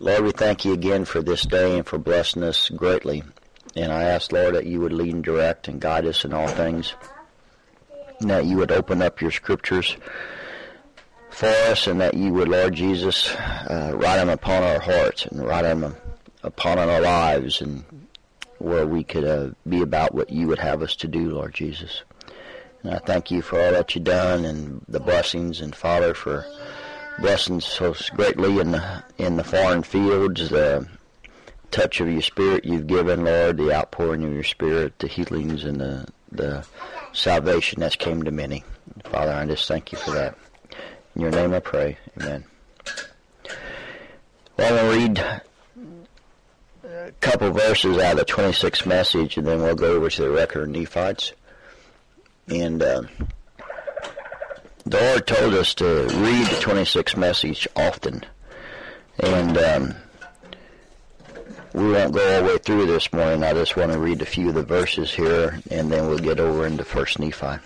Lord, we thank you again for this day and for blessing us greatly. And I ask, Lord, that you would lead and direct and guide us in all things. And that you would open up your scriptures for us, and that you would, Lord Jesus, write them upon our hearts and write them upon our lives, and where we could be about what you would have us to do, Lord Jesus. And I thank you for all that you've done and the blessings, and Father, for blessings so greatly in the foreign fields, the touch of your Spirit you've given, Lord, the outpouring of your Spirit, the healings, and the salvation that's came to many. Father, I just thank you for that. In your name I pray. Amen. Well, I'm going to read a couple verses out of the 26th message, and then we'll go over to the record of Nephites. And the Lord told us to read the 26th message often. And we won't go all the way through this morning. I just want to read a few of the verses here, and then we'll get over into 1st Nephi.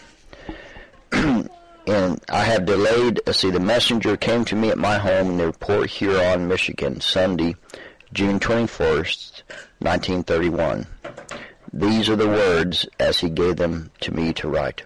And I have delayed, the messenger came to me at my home in Port Huron, Michigan, Sunday, June 21st, 1931. These are the words as he gave them to me to write.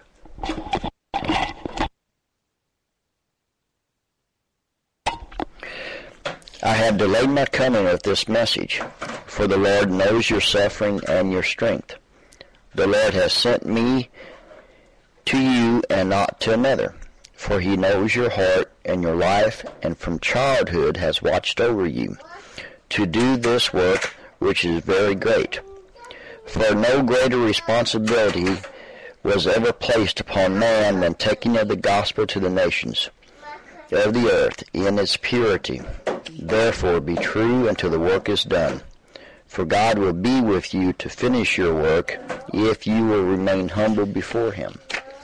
I have delayed my coming with this message, for the Lord knows your suffering and your strength. The Lord has sent me to you and not to another, for he knows your heart and your life, and from childhood has watched over you, to do this work which is very great. For no greater responsibility was ever placed upon man than taking of the gospel to the nations of the earth in its purity. Therefore be true until the work is done. For God will be with you to finish your work, if you will remain humble before him.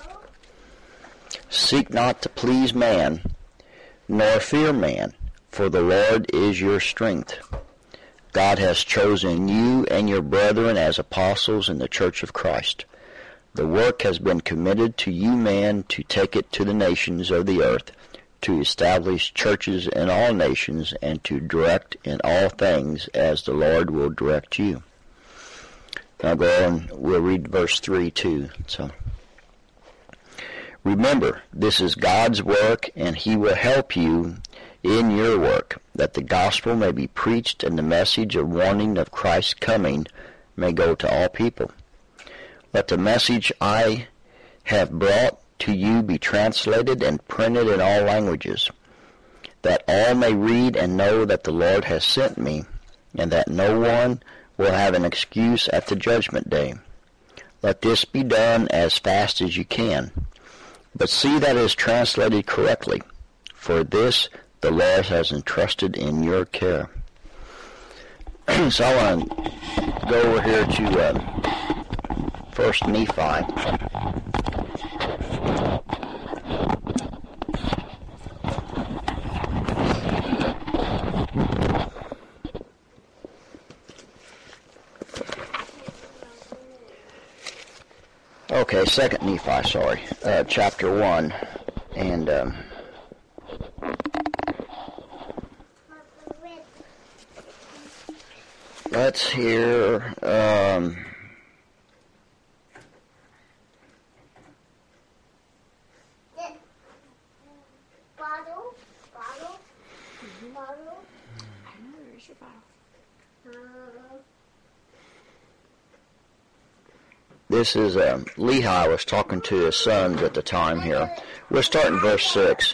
Seek not to please man, nor fear man, for the Lord is your strength. God has chosen you and your brethren as apostles in the church of Christ. The work has been committed to you, man, to take it to the nations of the earth, to establish churches in all nations, and to direct in all things as the Lord will direct you. Now go on, we'll read verse 3 too. So, remember, this is God's work, and he will help you in your work, that the gospel may be preached and the message of warning of Christ's coming may go to all people. Let the message I have brought to you be translated and printed in all languages, that all may read and know that the Lord has sent me, and that no one will have an excuse at the judgment day. Let this be done as fast as you can, but see that it is translated correctly, for this the Lord has entrusted in your care. So I want to go over here to 1st Nephi. Okay, 2nd Nephi, sorry. Chapter 1. And let's hear this is Lehi was talking to his sons at the time here. We'll start in verse 6.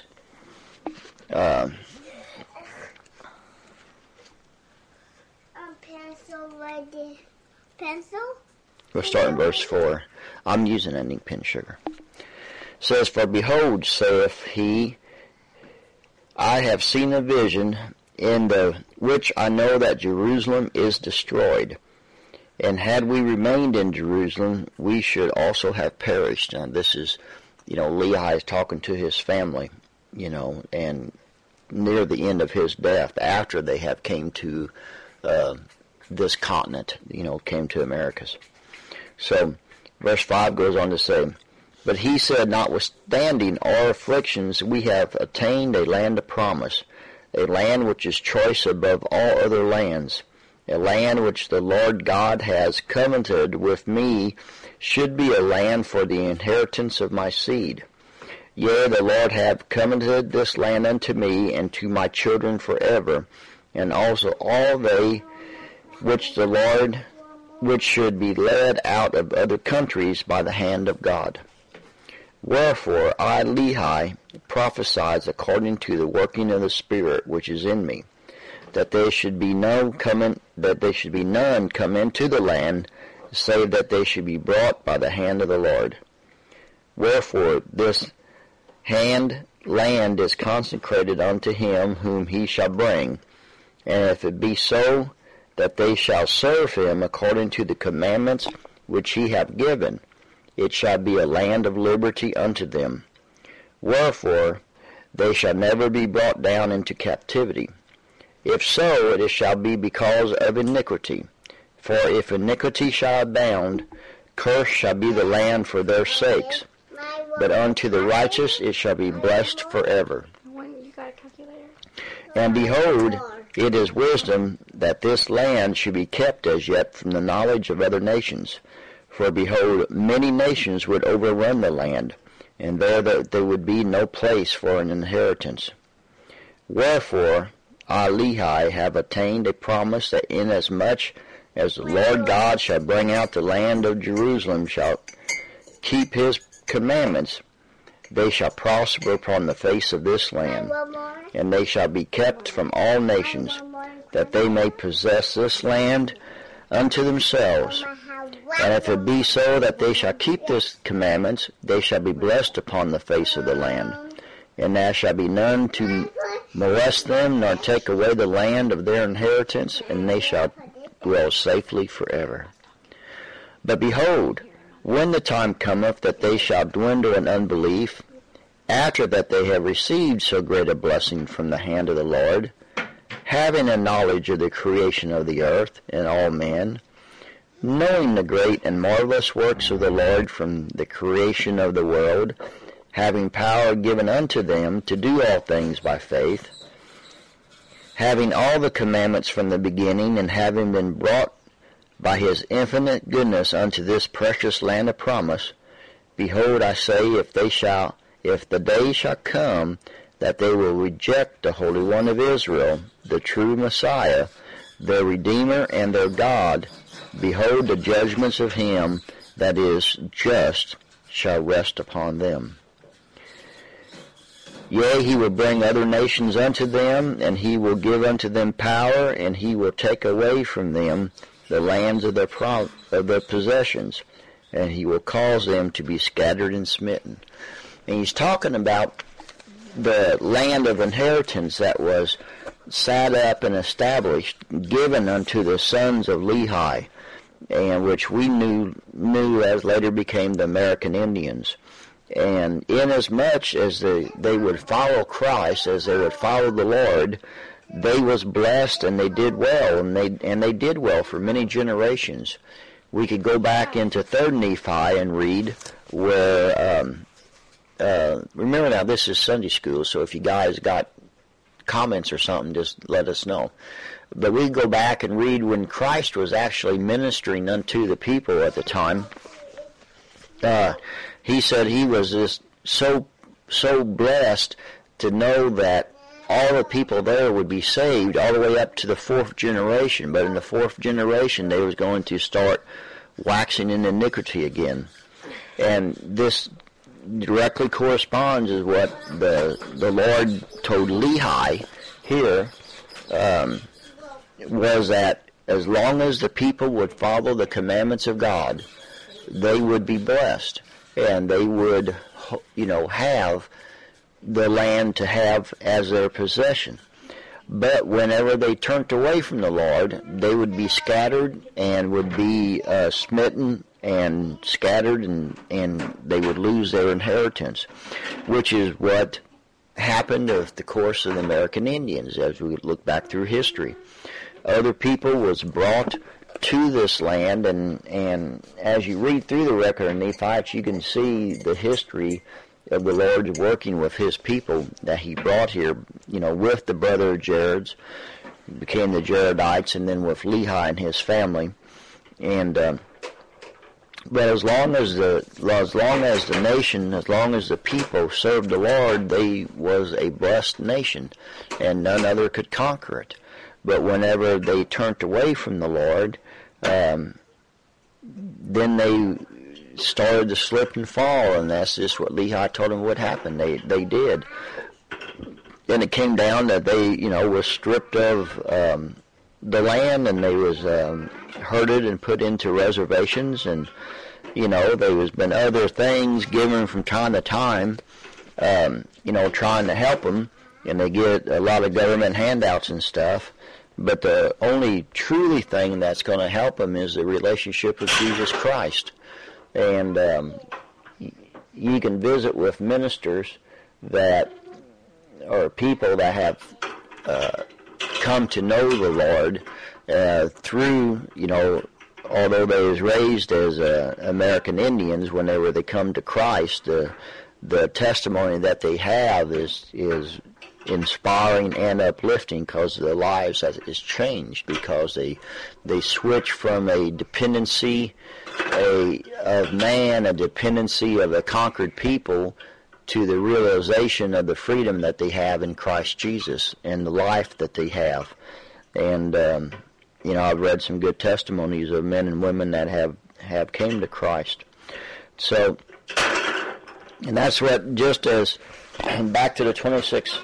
Pencil? We'll start in verse 4. I'm using an ink pen, sugar. It says, For behold, saith he, I have seen a vision, in the which I know that Jerusalem is destroyed. And had we remained in Jerusalem, we should also have perished. Now this is, Lehi is talking to his family, and near the end of his death, after they have came to this continent, came to Americas. So, verse 5 goes on to say, But he said, Notwithstanding our afflictions, we have attained a land of promise, a land which is choice above all other lands, a land which the Lord God has covenanted with me, should be a land for the inheritance of my seed. Yea, the Lord hath covenanted this land unto me and to my children forever, and also all they which should be led out of other countries by the hand of God. Wherefore I, Lehi, prophesied according to the working of the Spirit which is in me, that there should be none come into the land, save that they should be brought by the hand of the Lord. Wherefore this land is consecrated unto him whom he shall bring, and if it be so that they shall serve him according to the commandments which he hath given, it shall be a land of liberty unto them. Wherefore they shall never be brought down into captivity. If so, it shall be because of iniquity. For if iniquity shall abound, cursed shall be the land for their sakes. But unto the righteous it shall be blessed forever. And behold, it is wisdom that this land should be kept as yet from the knowledge of other nations. For behold, many nations would overrun the land, and there would be no place for an inheritance. Wherefore I, Lehi, have attained a promise that inasmuch as the Lord God shall bring out the land of Jerusalem, shall keep his commandments, they shall prosper upon the face of this land, and they shall be kept from all nations, that they may possess this land unto themselves. And if it be so that they shall keep this commandments, they shall be blessed upon the face of the land. And there shall be none to molest them, nor take away the land of their inheritance, and they shall dwell safely forever. But behold, when the time cometh that they shall dwindle in unbelief, after that they have received so great a blessing from the hand of the Lord, having a knowledge of the creation of the earth and all men, knowing the great and marvelous works of the Lord from the creation of the world, having power given unto them to do all things by faith, having all the commandments from the beginning, and having been brought by his infinite goodness unto this precious land of promise, behold, I say, if the day shall come that they will reject the Holy One of Israel, the true Messiah, their Redeemer and their God, behold, the judgments of him that is just shall rest upon them. Yea, he will bring other nations unto them, and he will give unto them power, and he will take away from them the lands of their possessions, and he will cause them to be scattered and smitten. And he's talking about the land of inheritance that was set up and established, given unto the sons of Lehi, and which we knew as later became the American Indians. And inasmuch as they would follow Christ, as they would follow the Lord, they was blessed, and they did well, and they did well for many generations. We could go back into 3rd Nephi and read where, remember now, this is Sunday school, so if you guys got comments or something, just let us know. But we go back and read when Christ was actually ministering unto the people at the time. He said he was just so blessed to know that all the people there would be saved all the way up to the 4th generation. But in the 4th generation, they was going to start waxing in iniquity again. And this directly corresponds with what the Lord told Lehi here, was that as long as the people would follow the commandments of God, they would be blessed, and they would, have the land to have as their possession. But whenever they turned away from the Lord, they would be scattered and would be smitten and scattered, and they would lose their inheritance, which is what happened over the course of the American Indians as we look back through history. Other people was brought to this land, and as you read through the record of Nephi, you can see the history of the Lord's working with his people that he brought here, with the brother Jared's, became the Jaredites, and then with Lehi and his family. And but as long as the nation, as long as the people served the Lord, they was a blessed nation, and none other could conquer it. But whenever they turned away from the Lord, then they started to slip and fall, and that's just what Lehi told them would happen. They did. Then it came down that they, was stripped of the land, and they was herded and put into reservations, and there was been other things given from time to time, trying to help them, and they get a lot of government handouts and stuff. But the only truly thing that's going to help them is the relationship with Jesus Christ. And you can visit with ministers that are people that have come to know the Lord through, although they was raised as American Indians, whenever they come to Christ, the testimony that they have is inspiring and uplifting, because their lives is changed, because they switch from a dependency of man, a dependency of a conquered people, to the realization of the freedom that they have in Christ Jesus and the life that they have. And I've read some good testimonies of men and women that have came to Christ. So, and that's what, just as back to the 26th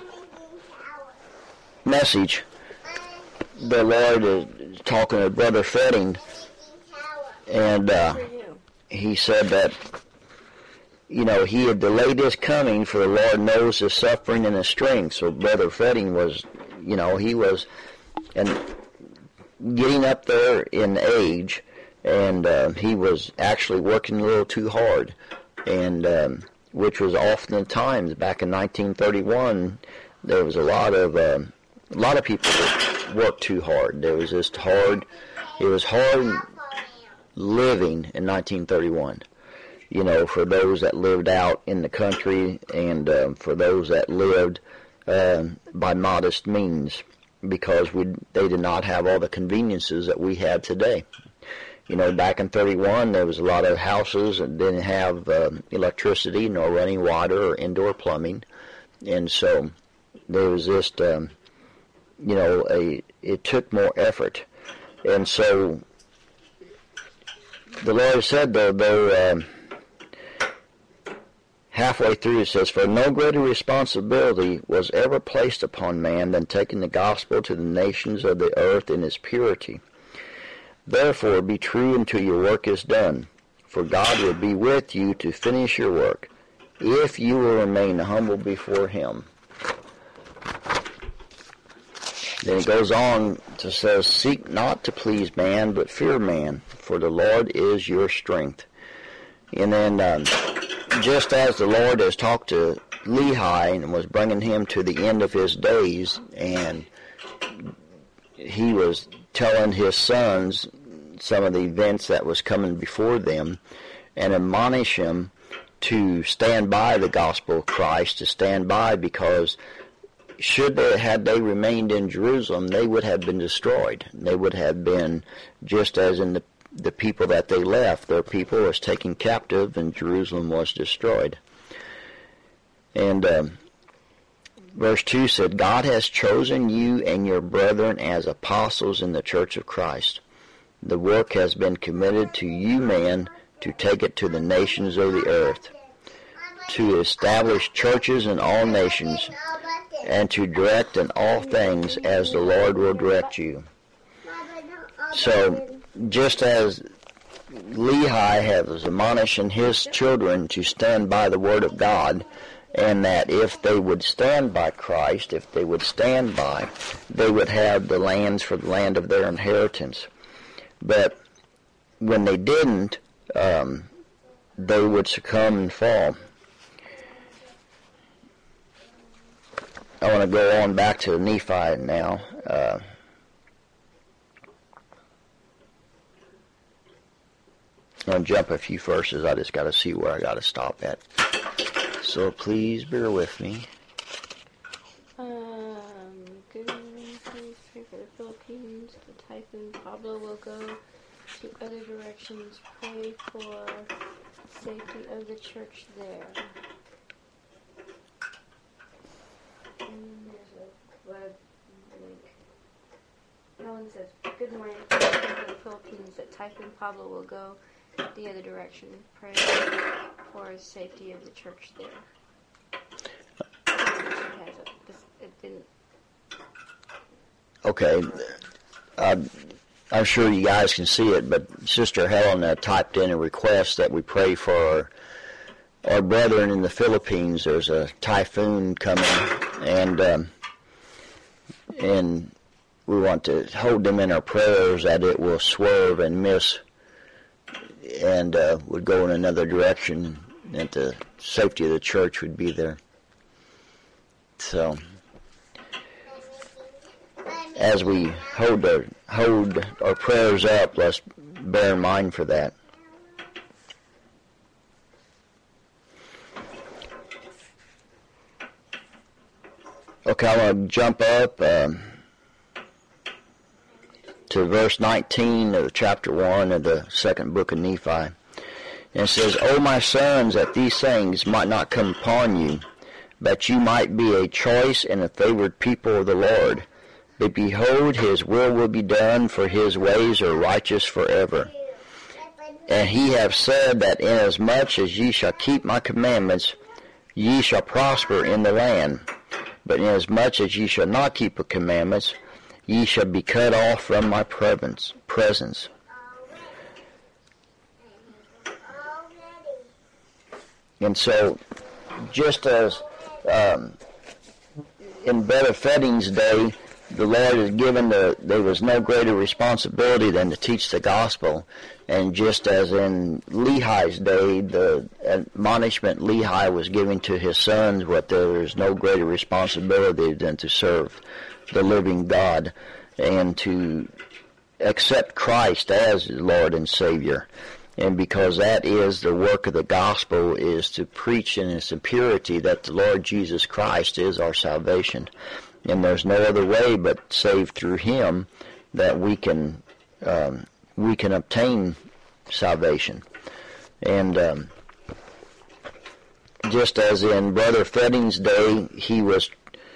message, the Lord is talking to Brother Fetting, and he said that, he had delayed his coming, for the Lord knows his suffering and his strength. So Brother Fetting was, he was getting up there in age, and he was actually working a little too hard, and which was oftentimes back in 1931, there was a lot of people that worked too hard. It was hard living in 1931. For those that lived out in the country, and for those that lived by modest means, because they did not have all the conveniences that we have today. Back in 31, there was a lot of houses that didn't have electricity, nor running water, or indoor plumbing, and so there was just, it took more effort. And so the Lord said, though, halfway through, it says, "For no greater responsibility was ever placed upon man than taking the gospel to the nations of the earth in its purity. Therefore be true until your work is done, for God will be with you to finish your work, if you will remain humble before him." Then it goes on to say, "Seek not to please man, but fear man, for the Lord is your strength." And then just as the Lord has talked to Lehi and was bringing him to the end of his days, and he was telling his sons some of the events that was coming before them, and admonish him to stand by the gospel of Christ, to stand by, because had they remained in Jerusalem, they would have been destroyed. They would have been just as in the people that they left. Their people was taken captive, and Jerusalem was destroyed. And verse 2 said, "God has chosen you and your brethren as apostles in the church of Christ. The work has been committed to you, man, to take it to the nations of the earth, to establish churches in all nations, and to direct in all things as the Lord will direct you." So, just as Lehi was admonishing his children to stand by the Word of God, and that if they would stand by Christ, if they would stand by, they would have the lands for the land of their inheritance. But when they didn't, they would succumb and fall. I want to go on back to Nephi now. I'm going to jump a few verses. I just got to see where I got to stop at. So please bear with me. Good morning, please pray for the Philippines. The Typhoon Pablo will go to other directions. Pray for safety of the church there. And there's a web link. Helen says, good morning, please pray for the Philippines. The Typhoon Pablo will go the other direction. Pray for safety of the church there. It didn't. Okay. I'm sure you guys can see it, but Sister Helen typed in a request that we pray for our brethren in the Philippines. There's a typhoon coming, and we want to hold them in our prayers that it will swerve and miss and would go in another direction, and that the safety of the church would be there. So, as we hold our prayers up, let's bear in mind for that. Okay, I want to jump up to verse 19 of chapter 1 of the second book of Nephi. And it says, O my sons, that these things might not come upon you, but you might be a choice and a favored people of the Lord. But behold, his will be done, for his ways are righteous forever. And he hath said that inasmuch as ye shall keep my commandments, ye shall prosper in the land. But inasmuch as ye shall not keep the commandments, ye shall be cut off from my presence. And so, just as in Brother Fetting's day, the Lord has given there was no greater responsibility than to teach the gospel. And just as in Lehi's day, the admonishment Lehi was giving to his sons, what there is no greater responsibility than to serve the living God and to accept Christ as Lord and Savior. And because that is the work of the gospel, is to preach in its purity that the Lord Jesus Christ is our salvation. And there's no other way but save through him that we can obtain salvation. And just as in Brother Fetting's day, he was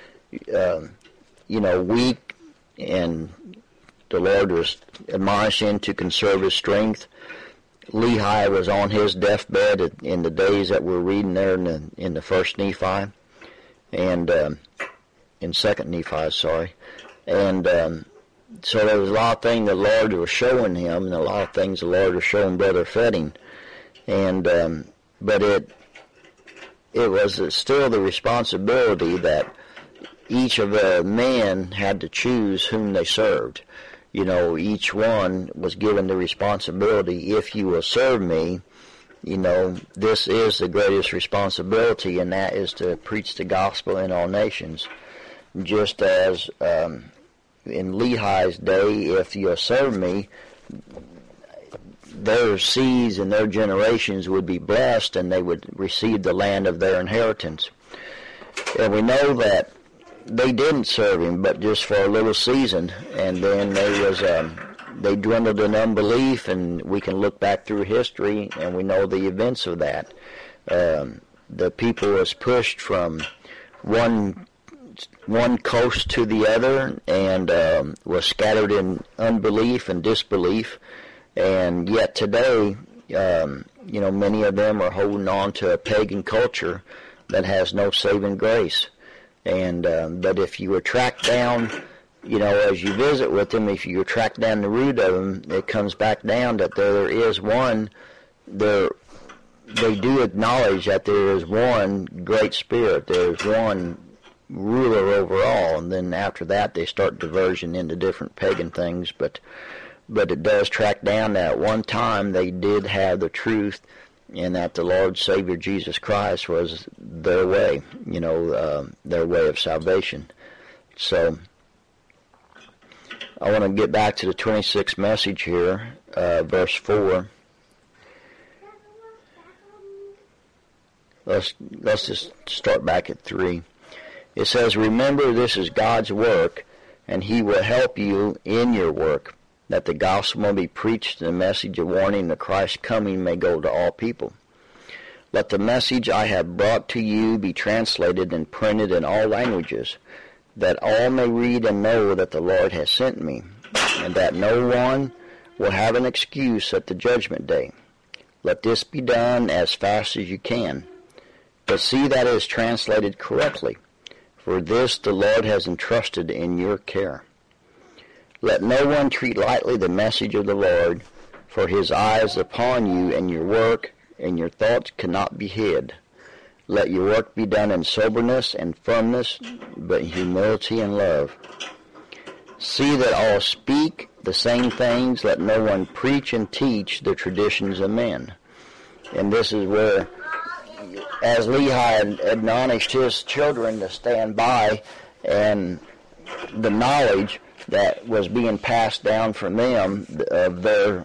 weak, and the Lord was admonishing to conserve his strength. Lehi was on his deathbed in the days that we're reading there in the first Nephi, and in second Nephi, sorry. And so there was a lot of things the Lord was showing him, and a lot of things the Lord was showing Brother Fetting. And but it was still the responsibility that each of the men had to choose whom they served. Each one was given the responsibility, if you will serve me, this is the greatest responsibility, and that is to preach the gospel in all nations. Just as in Lehi's day, if you'll serve me, their seeds and their generations would be blessed, and they would receive the land of their inheritance. And we know that they didn't serve him, but just for a little season, and then they dwindled in unbelief, and we can look back through history, and we know the events of that. The people was pushed from one coast to the other, and was scattered in unbelief and disbelief, and yet today, many of them are holding on to a pagan culture that has no saving grace. And but if you were tracked down, as you visit with them, if you track down the root of them, it comes back down that there is one. They do acknowledge that there is one great spirit. There is one ruler over all, and then after that they start diversion into different pagan things. But it does track down that at one time they did have the truth, and that the Lord Savior Jesus Christ was their way, their way of salvation. So I want to get back to the 26th message here, verse 4. let's just start back at 3. It says, "Remember, this is God's work, and He will help you in your work, that the gospel may be preached and the message of warning of Christ's coming may go to all people. Let the message I have brought to you be translated and printed in all languages, that all may read and know that the Lord has sent me, and that no one will have an excuse at the judgment day. Let this be done as fast as you can. But see that it is translated correctly, for this the Lord has entrusted in your care. Let no one treat lightly the message of the Lord, for His eye is upon you and your work, and your thoughts cannot be hid. Let your work be done in soberness and firmness, but in humility and love. See that all speak the same things. Let no one preach and teach the traditions of men." And this is where, as Lehi had admonished his children to stand by, and the knowledge that was being passed down from them of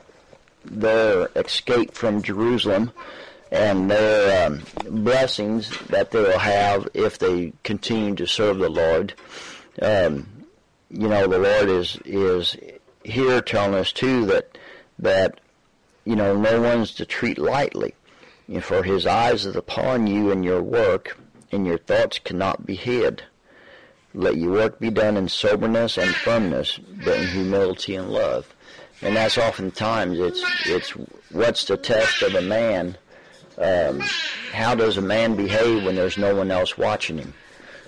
their escape from Jerusalem and their blessings that they will have if they continue to serve the Lord. The Lord is here telling us too that no one's to treat lightly. For His eyes is upon you and your work, and your thoughts cannot be hid. Let your work be done in soberness and firmness, but in humility and love. And that's oftentimes it's what's the test of a man? How does a man behave when there's no one else watching him?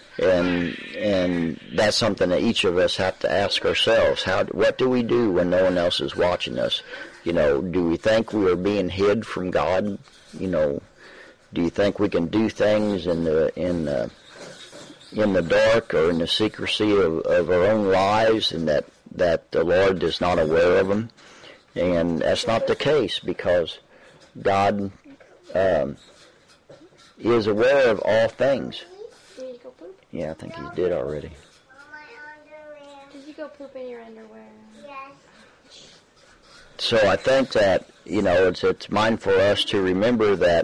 And that's something that each of us have to ask ourselves. What do we do when no one else is watching us? Do we think we are being hid from God? Do you think we can do things in the dark or in the secrecy of our own lives, and that the Lord is not aware of them? And that's not the case, because God is aware of all things. Did you go poop? Yeah, I think He did already. Did you go poop in your underwear? Yes. So I think that, it's mindful for us to remember that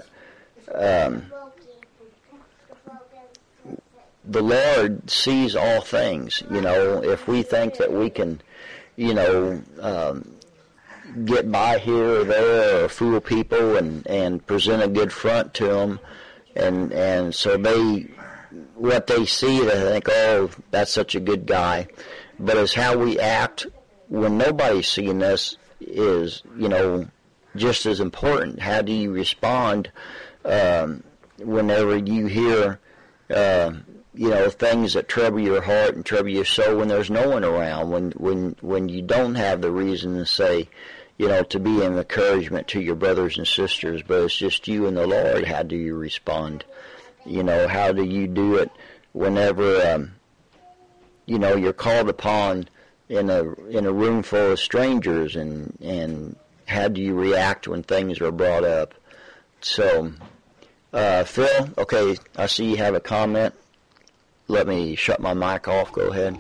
the Lord sees all things. If we think that we can, get by here or there or fool people and present a good front to them, and so what they see, they think, oh, that's such a good guy. But it's how we act when nobody's seeing us is, just as important. How do you respond whenever you hear, things that trouble your heart and trouble your soul when there's no one around, when you don't have the reason to say, to be an encouragement to your brothers and sisters, but it's just you and the Lord? How do you respond? How do you do it whenever, you're called upon in a room full of strangers, and how do you react when things are brought up? So, Phil, okay, I see you have a comment. Let me shut my mic off. Go ahead.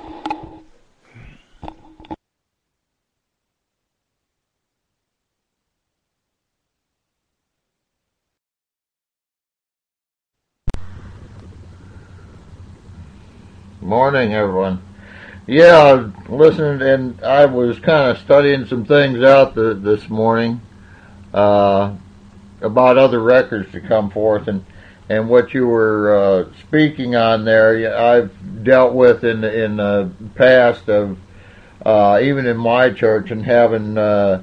Morning, everyone. Yeah, I was listening, and I was kind of studying some things out this morning about other records to come forth, and what you were speaking on there, I've dealt with in the past of even in my church, and having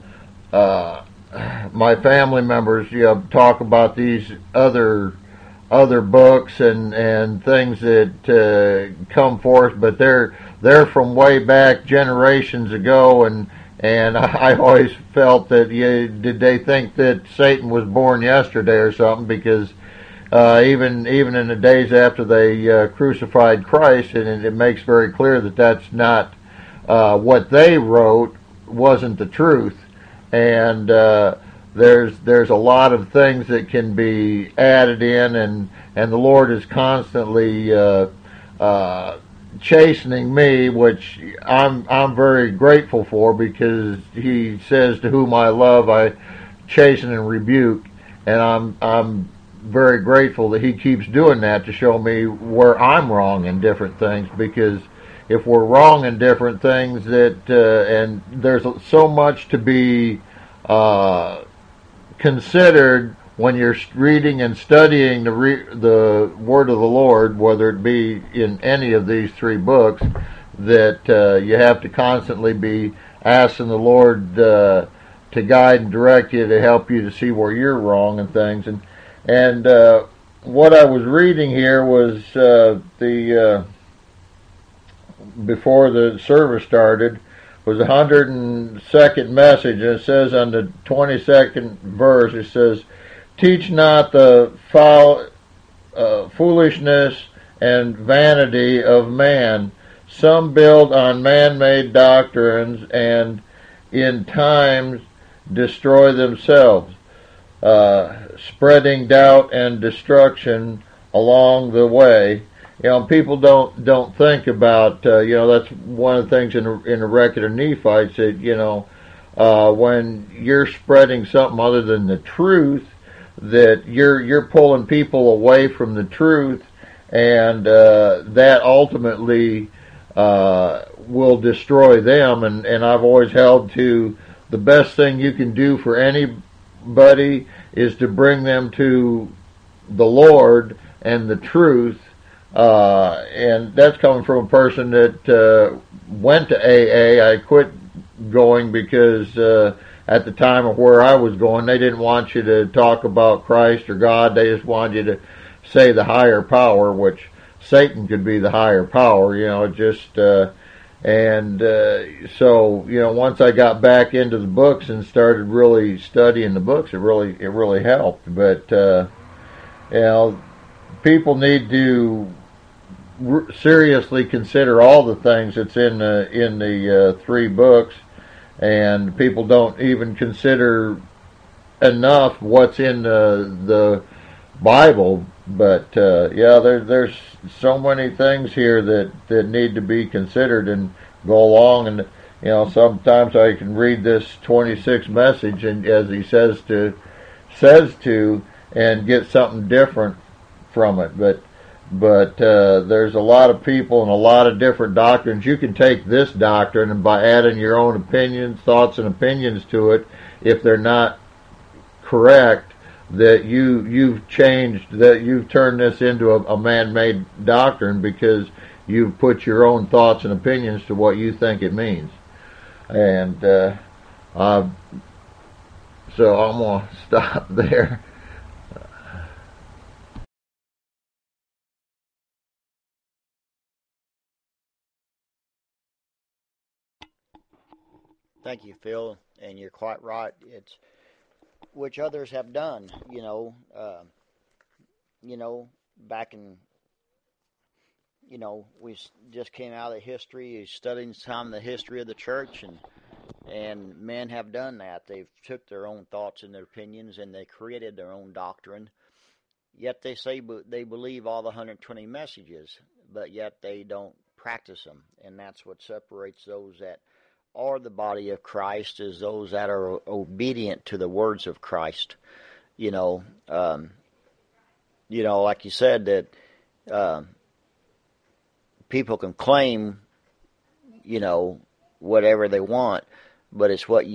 my family members talk about these other books and things that come forth, but they're from way back generations ago, and I always felt that did they think that Satan was born yesterday or something? Because even in the days after they crucified Christ, and it makes very clear that that's not what they wrote wasn't the truth, and there's a lot of things that can be added in, and the Lord is constantly chastening me, which I'm very grateful for, because He says, "To whom I love, I chasten and rebuke," and I'm very grateful that he keeps doing that to show me where I'm wrong in different things, because if we're wrong in different things, and there's so much to be considered when you're reading and studying the Word of the Lord, whether it be in any of these three books, that you have to constantly be asking the Lord to guide and direct you, to help you to see where you're wrong and things. And what I was reading here was before the service started, was the 102nd message, and it says on the 22nd verse, it says, "Teach not the foolishness and vanity of man. Some build on man-made doctrines, and in times destroy themselves, spreading doubt and destruction along the way." People don't think about, that's one of the things in the record of Nephites, that, when you're spreading something other than the truth, that you're pulling people away from the truth, and that ultimately will destroy them. And I've always held to the best thing you can do for anybody is to bring them to the Lord and the truth. And that's coming from a person that went to AA. I quit going because at the time of where I was going, they didn't want you to talk about Christ or God. They just wanted you to say the higher power, which Satan could be the higher power, so, once I got back into the books and started really studying the books, it really helped. But, people need to seriously consider all the things that's in the three books, and people don't even consider enough what's in the Bible. But there's so many things here that need to be considered and go along. And sometimes I can read this 26th message, and as he says to, and get something different from it. But there's a lot of people and a lot of different doctrines. You can take this doctrine, and by adding your own opinions, thoughts, and opinions to it, if they're not correct, that you've changed, that you've turned this into a man-made doctrine, because you've put your own thoughts and opinions to what you think it means. And so I'm going to stop there. Thank you, Phil, and you're quite right. It's which others have done, back in, we just came out of history, studying some of the history of the church, and men have done that. They've took their own thoughts and their opinions, and they created their own doctrine. Yet they say they believe all the 120 messages, but yet they don't practice them, and that's what separates those that are the body of Christ, is those that are obedient to the words of Christ. Like you said, that people can claim, whatever they want, but it's what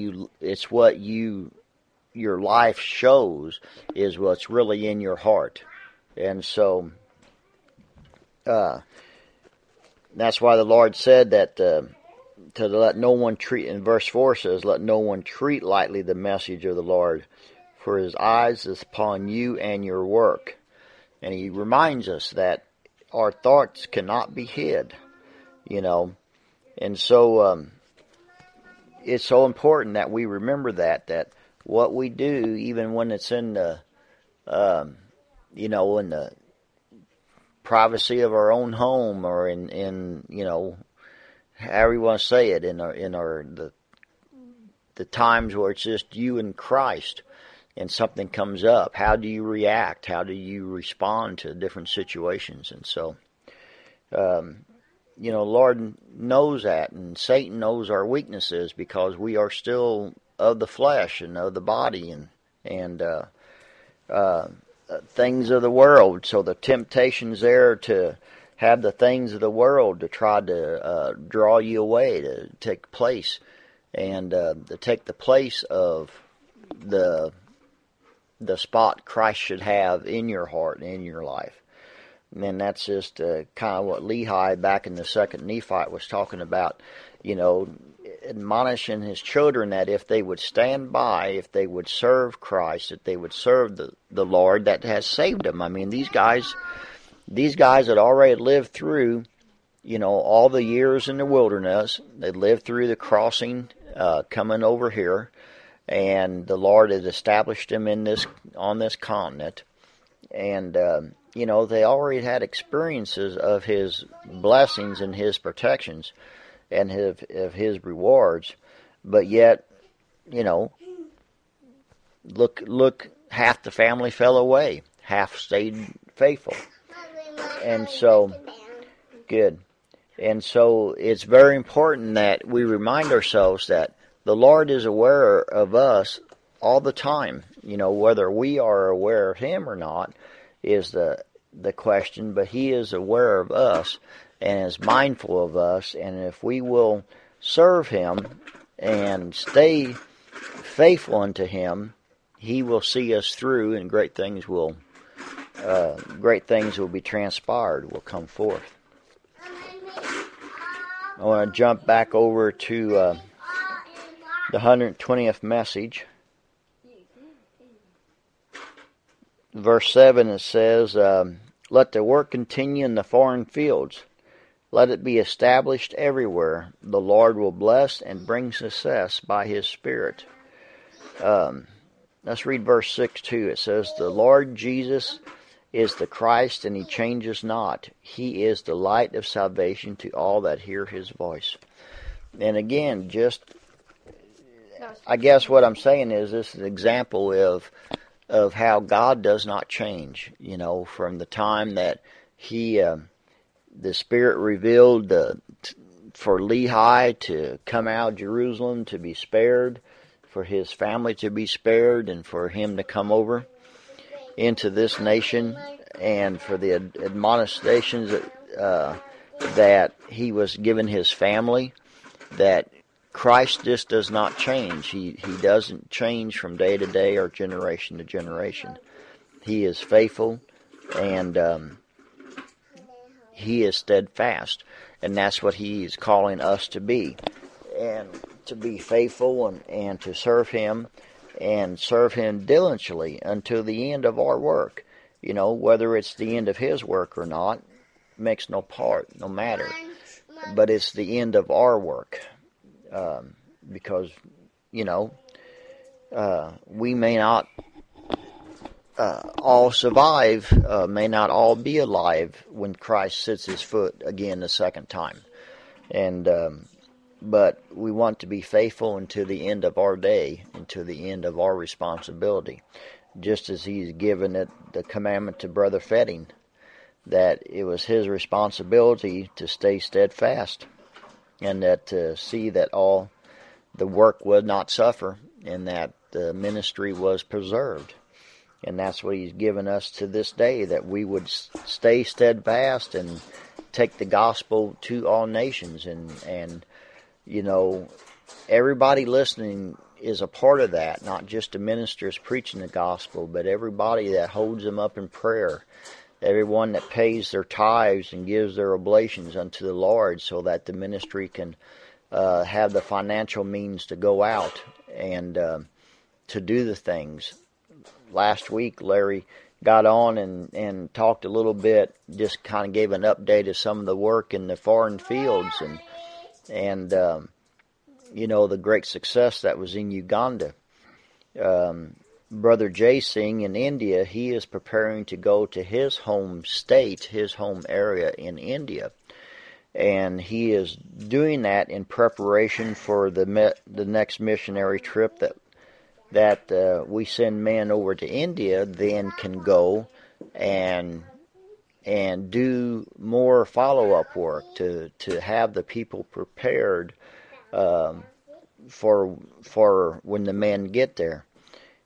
your life shows is what's really in your heart. And so that's why the Lord said that to let no one treat, in verse 4 says, "Let no one treat lightly the message of the Lord, for his eyes is upon you and your work." And he reminds us that our thoughts cannot be hid, And so it's so important that we remember that what we do, even when it's in the, in the privacy of our own home, or in however you want to say it, in the times where it's just you and Christ, and something comes up, how do you react? How do you respond to different situations? And so, Lord knows that, and Satan knows our weaknesses, because we are still of the flesh and of the body, and things of the world. So the temptation's there to have the things of the world to try to draw you away, to take place, and to take the place of the spot Christ should have in your heart and in your life. And that's just kind of what Lehi back in the second Nephi was talking about, admonishing his children that if they would stand by, if they would serve Christ, that they would serve the Lord that has saved them. I mean, these guys had already lived through, all the years in the wilderness. They lived through the crossing, coming over here, and the Lord had established them on this continent. And, they already had experiences of His blessings and His protections and of His rewards. But yet, look, half the family fell away. Half stayed faithful. And so, good. And so it's very important that we remind ourselves that the Lord is aware of us all the time. Whether we are aware of Him or not is the question, but He is aware of us and is mindful of us. And if we will serve Him and stay faithful unto Him, He will see us through, and great things will be transpired, will come forth. I want to jump back over to the 120th message. Verse 7, it says, let the work continue in the foreign fields. Let it be established everywhere. The Lord will bless and bring success by His Spirit. Let's read verse 6 too. It says, the Lord Jesus is the Christ, and He changes not. He is the light of salvation to all that hear His voice. And again, I guess what I'm saying is this is an example of how God does not change. From the time that the Spirit revealed for Lehi to come out of Jerusalem to be spared, for his family to be spared, and for him to come over into this nation, and for the admonishments that he was given his family, that Christ just does not change. He doesn't change from day to day or generation to generation. He is faithful, and He is steadfast, and that's what He is calling us to be, and to be faithful and to serve Him, and serve Him diligently until the end of our work. Whether it's the end of His work or not makes no matter, but it's the end of our work. Because, we may not all survive, may not all be alive when Christ sits His foot again the second time. And but we want to be faithful until the end of our day, until the end of our responsibility. Just as He's given it the commandment to Brother Fetting, that it was his responsibility to stay steadfast, and that to see that all the work would not suffer, and that the ministry was preserved. And that's what He's given us to this day, that we would stay steadfast and take the gospel to all nations. And everybody listening is a part of that, not just the ministers preaching the gospel, but everybody that holds them up in prayer, everyone that pays their tithes and gives their oblations unto the Lord, so that the ministry can have the financial means to go out and to do the things. Last week, Larry got on and talked a little bit, just kind of gave an update of some of the work in the foreign fields, and the great success that was in Uganda. Brother Jay Singh in India, he is preparing to go to his home state, his home area in India. And he is doing that in preparation for the next missionary trip that we send men over to India, then can go and do more follow-up work to have the people prepared for when the men get there.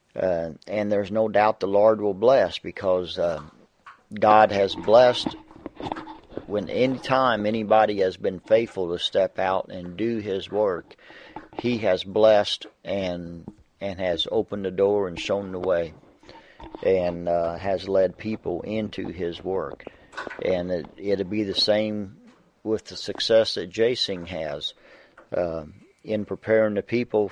And there's no doubt the Lord will bless, because God has blessed when any time anybody has been faithful to step out and do His work. He has blessed and has opened the door and shown the way, and has led people into His work. And it'll be the same with the success that Jason has in preparing the people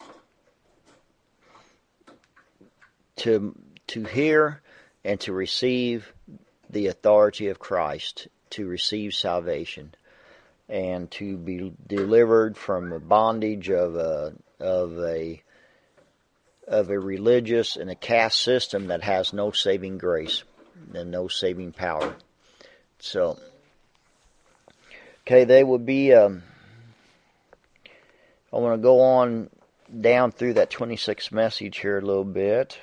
to hear and to receive the authority of Christ, to receive salvation, and to be delivered from the bondage of a religious and a caste system that has no saving grace and no saving power. So, okay, they would be. I want to go on down through that 26th message here a little bit.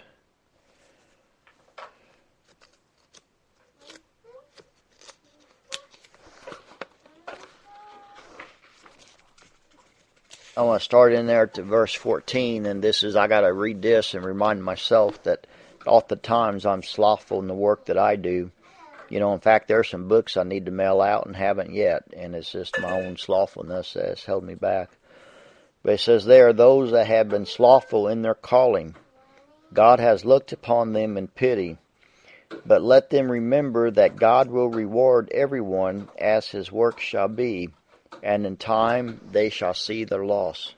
I want to start in there to verse 14, and I got to read this and remind myself that oftentimes I'm slothful in the work that I do. In fact, there are some books I need to mail out and haven't yet, and it's just my own slothfulness that has held me back. But it says, "There are those that have been slothful in their calling. God has looked upon them in pity. But let them remember that God will reward everyone as his work shall be, and in time they shall see their loss.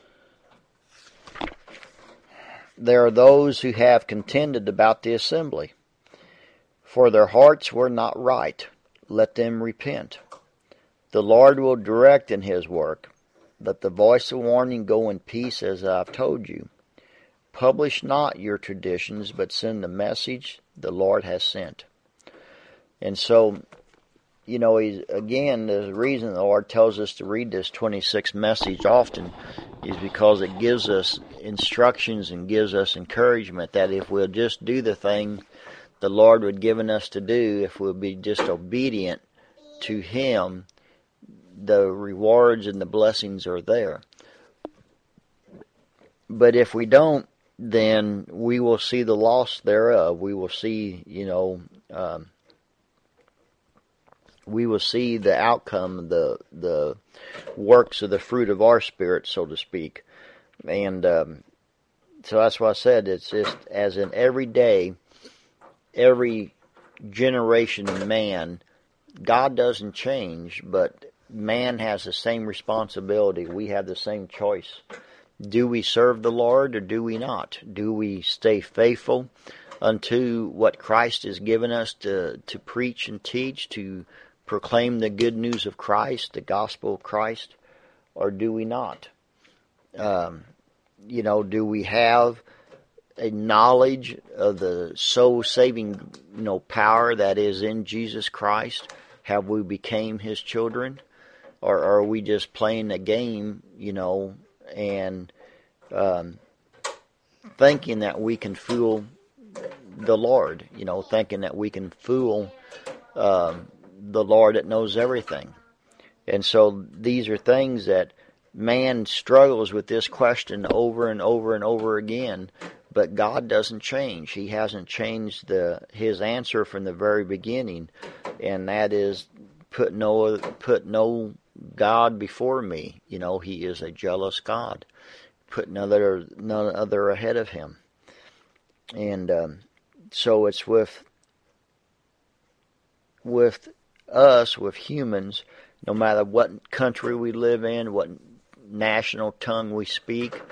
There are those who have contended about the assembly, for their hearts were not right. Let them repent. The Lord will direct in His work. Let the voice of warning go in peace, as I have told you. Publish not your traditions, but send the message the Lord has sent." And so, again, the reason the Lord tells us to read this 26th message often is because it gives us instructions and gives us encouragement that if we'll just do the thing the Lord would given us to do, if we'll be just obedient to Him, the rewards and the blessings are there. But if we don't, then we will see the loss thereof. We will see, we will see the outcome, the works of the fruit of our spirit, so to speak. And so that's why I said it's just as in every day, every generation of man, God doesn't change, but man has the same responsibility. We have the same choice. Do we serve the Lord or do we not? Do we stay faithful unto what Christ has given us to preach and teach, to proclaim the good news of Christ, the gospel of Christ, or do we not? Do we have a knowledge of the soul-saving, power that is in Jesus Christ? Have we became His children? Or are we just playing a game, and thinking that we can fool the Lord, thinking that we can fool the Lord that knows everything? And so these are things that man struggles with this question over and over and over again, but God doesn't change. He hasn't changed His answer from the very beginning, and that is put no God before me. He is a jealous God. Put none other ahead of Him. And so it's with us, with humans, no matter what country we live in, what national tongue we speak,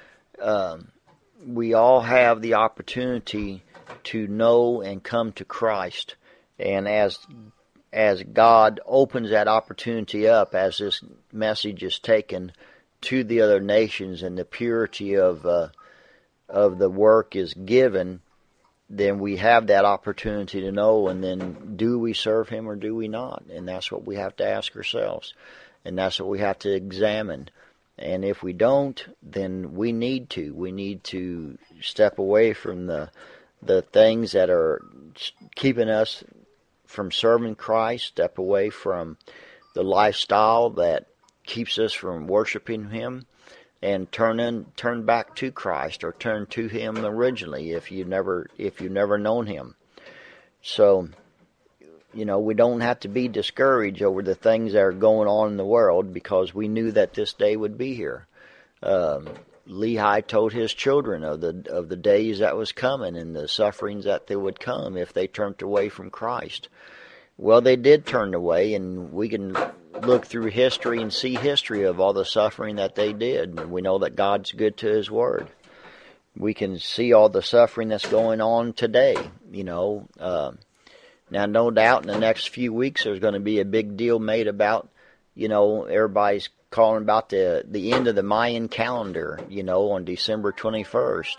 we all have the opportunity to know and come to Christ. And as God opens that opportunity up, as this message is taken to the other nations and the purity of the work is given, then we have that opportunity to know, and then do we serve Him or do we not? And that's what we have to ask ourselves, and that's what we have to examine. And if we don't, then we need to step away from the things that are keeping us from serving Christ, step away from the lifestyle that keeps us from worshiping Him, and turn back to Christ, or turn to Him originally if you've never known Him. So, we don't have to be discouraged over the things that are going on in the world, because we knew that this day would be here. Lehi told his children of the days that was coming and the sufferings that they would come if they turned away from Christ. Well, they did turn away, and we can look through history and see history of all the suffering that they did. And we know that God's good to His Word. We can see all the suffering that's going on today, Now, no doubt in the next few weeks there's going to be a big deal made about, everybody's calling about the end of the Mayan calendar, on December 21st.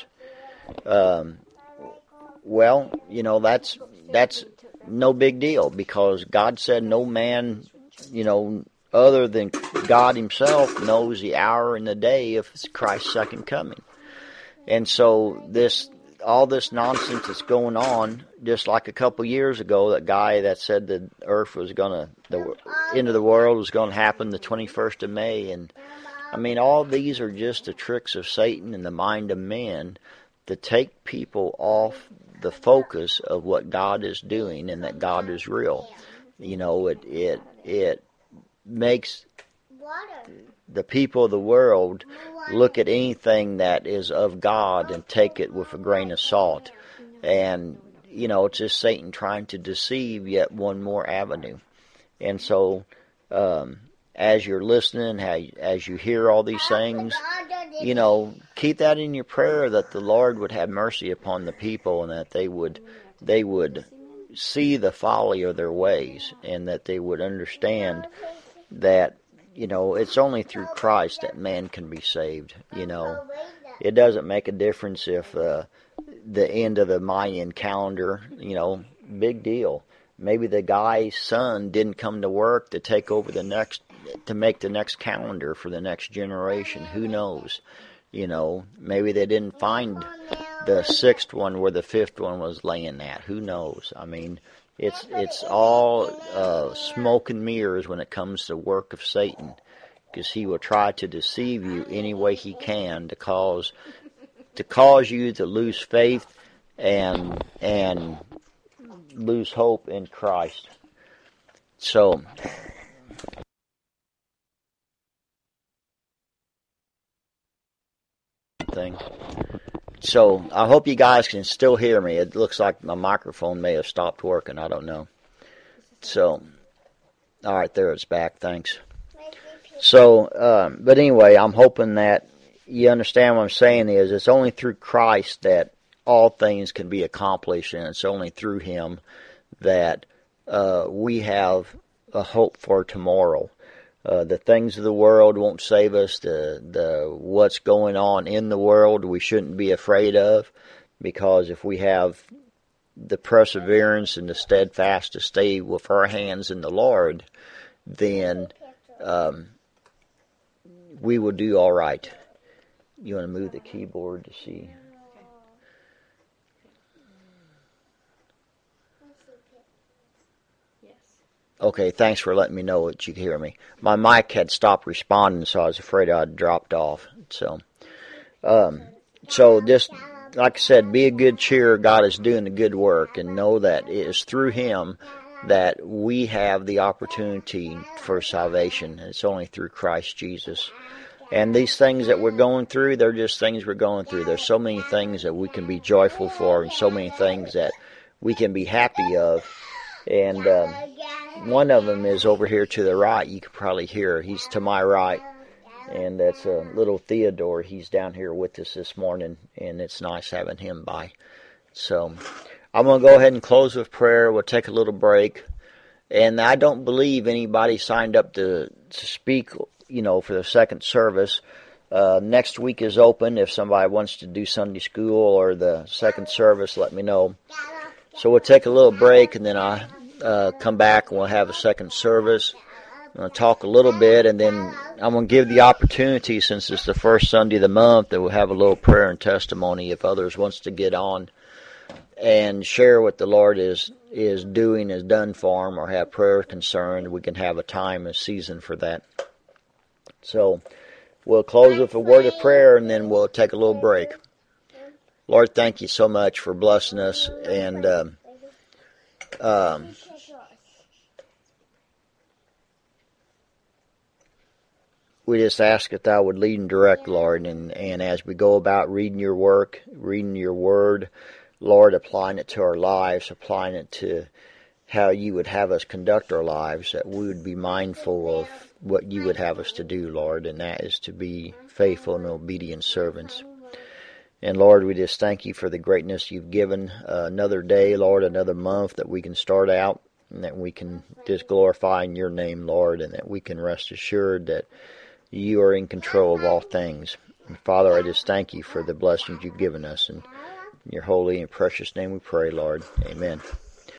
That's no big deal, because God said no man, other than God Himself knows the hour and the day of Christ's second coming. And so all this nonsense that's going on, just like a couple years ago, that guy that said the end of the world was going to happen the 21st of May. And all these are just the tricks of Satan and the mind of men to take people off the focus of what God is doing and that God is real. It makes the people of the world look at anything that is of God and take it with a grain of salt. And, it's just Satan trying to deceive yet one more avenue. And so, as you're listening, as you hear all these things, keep that in your prayer, that the Lord would have mercy upon the people, and that they would see the folly of their ways, and that they would understand that, it's only through Christ that man can be saved. It doesn't make a difference if the end of the Mayan calendar, big deal. Maybe the guy's son didn't come to work to take over to make the next calendar for the next generation. Who knows? Maybe they didn't find the sixth one where the fifth one was laying at. Who knows? It's all smoke and mirrors when it comes to the work of Satan, because he will try to deceive you any way he can to cause you to lose faith and lose hope in Christ. So, I hope you guys can still hear me. It looks like my microphone may have stopped working. I don't know. So, all right, there it's back. Thanks. So, but anyway, I'm hoping that you understand what I'm saying is it's only through Christ that all things can be accomplished, and it's only through Him that we have a hope for tomorrow. The things of the world won't save us. The what's going on in the world we shouldn't be afraid of, because if we have the perseverance and the steadfast to stay with our hands in the Lord, then we will do all right. You want to move the keyboard to see? Okay, thanks for letting me know that you could hear me. My mic had stopped responding, so I was afraid I'd dropped off. So just, like I said, be a good cheer. God is doing a good work, and know that it is through Him that we have the opportunity for salvation. It's only through Christ Jesus. And these things that we're going through, they're just things we're going through. There's so many things that we can be joyful for, and so many things that we can be happy of. And one of them is over here to the right. You can probably hear. He's to my right. And that's little Theodore. He's down here with us this morning, and it's nice having him by. So I'm going to go ahead and close with prayer. We'll take a little break. And I don't believe anybody signed up to speak, for the second service. Next week is open. If somebody wants to do Sunday school or the second service, let me know. So we'll take a little break, and then I'll come back and we'll have a second service. I'm going to talk a little bit, and then I'm going to give the opportunity, since it's the first Sunday of the month, that we'll have a little prayer and testimony if others wants to get on and share what the Lord is doing, has done for them, or have prayer concerned. We can have a time, a season for that. So we'll close with a word of prayer, and then we'll take a little break. Lord, thank you so much for blessing us, and we just ask that Thou would lead and direct, Lord, and as we go about reading your work, reading your word, Lord, applying it to our lives, applying it to how you would have us conduct our lives, that we would be mindful of what you would have us to do, Lord, and that is to be faithful and obedient servants. And Lord, we just thank you for the greatness you've given, another day, Lord, another month that we can start out, and that we can just glorify in your name, Lord, and that we can rest assured that you are in control of all things. And Father, I just thank you for the blessings you've given us. And in your holy and precious name we pray, Lord. Amen.